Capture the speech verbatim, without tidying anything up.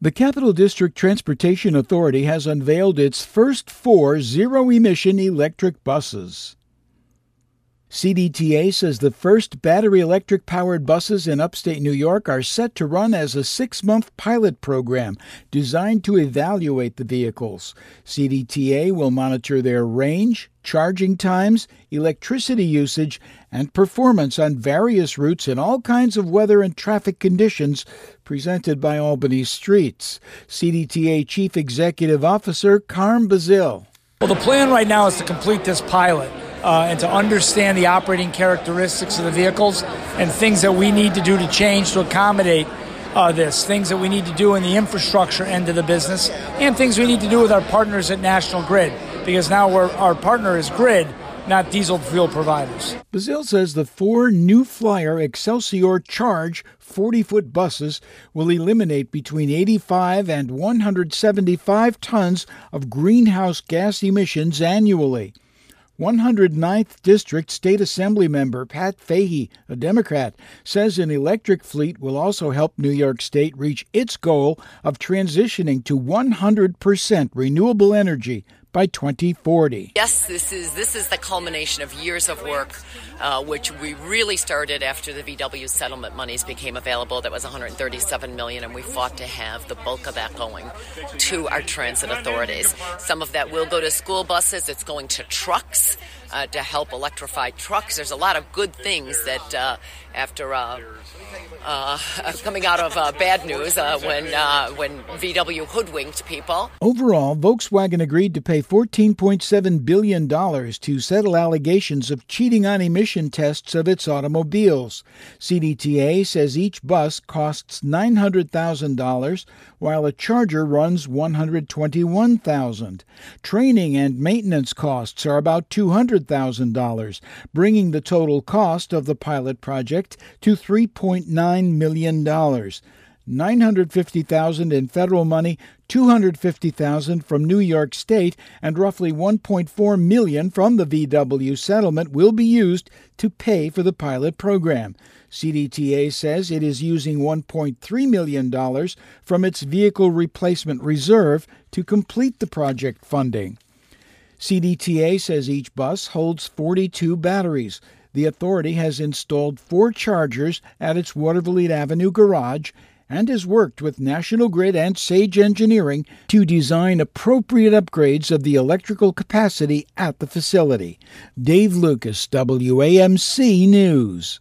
The Capital District Transportation Authority has unveiled its first four zero-emission electric buses. C D T A says the first battery electric-powered buses in upstate New York are set to run as a six-month pilot program designed to evaluate the vehicles. C D T A will monitor their range, charging times, electricity usage, and performance on various routes in all kinds of weather and traffic conditions presented by Albany's streets. C D T A Chief Executive Officer Carm Bazile. Well, the plan right now is to complete this pilot uh, and to understand the operating characteristics of the vehicles and things that we need to do to change to accommodate uh, this, things that we need to do in the infrastructure end of the business, and things we need to do with our partners at National Grid, because now we're, our partner is Grid, not diesel fuel providers. Bazile says the four New Flyer Excelsior Charge forty-foot buses will eliminate between eighty-five and one hundred seventy-five tons of greenhouse gas emissions annually. one hundred ninth District State Assembly member Pat Fahey, a Democrat, says an electric fleet will also help New York State reach its goal of transitioning to one hundred percent renewable energy by twenty forty. Yes, this is this is the culmination of years of work, uh, which we really started after the V W settlement monies became available. That was one hundred thirty-seven million dollars, and we fought to have the bulk of that going to our transit authorities. Some of that will go to school buses. It's going to trucks uh, to help electrify trucks. There's a lot of good things that uh, after uh, uh, coming out of uh, bad news uh, when uh, when V W hoodwinked people. Overall, Volkswagen agreed to pay fourteen point seven billion dollars to settle allegations of cheating on emission tests of its automobiles. C D T A says each bus costs nine hundred thousand dollars, while a Charger runs one hundred twenty-one thousand dollars. Training and maintenance costs are about two hundred thousand dollars, bringing the total cost of the pilot project to three point nine million dollars. nine hundred fifty thousand dollars in federal money, two hundred fifty thousand dollars from New York State, and roughly one point four million dollars from the V W settlement will be used to pay for the pilot program. C D T A says it is using one point three million dollars from its vehicle replacement reserve to complete the project funding. C D T A says each bus holds forty-two batteries. The authority has installed four chargers at its Watervliet Avenue garage and has worked with National Grid and Sage Engineering to design appropriate upgrades of the electrical capacity at the facility. Dave Lucas, W A M C News.